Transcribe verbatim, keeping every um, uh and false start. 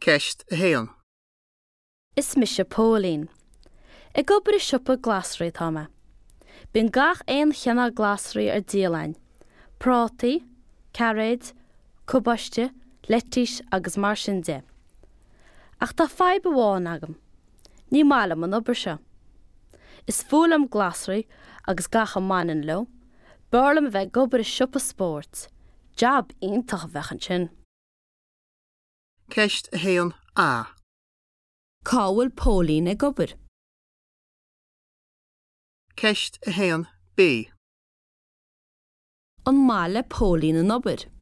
Ceist a héan. Is mis Pauline. I gobar is siopa glasraí táma. Bín gach ein cheanna glasraí ar díalain. Prátaí, carréid, cubbaiste, letis agus mar sin de. Ach tá fai bháin agam. Ní mála man obair seo. Is fúlam glasraí agus gacha manin lo. Burlam bheith gobar is siopa sport. Jab iontach bhechan sin. Ceist a héan A. Cáhfuil Pauline ag gobar. Ceist a héan B. An mála Pauline an obair.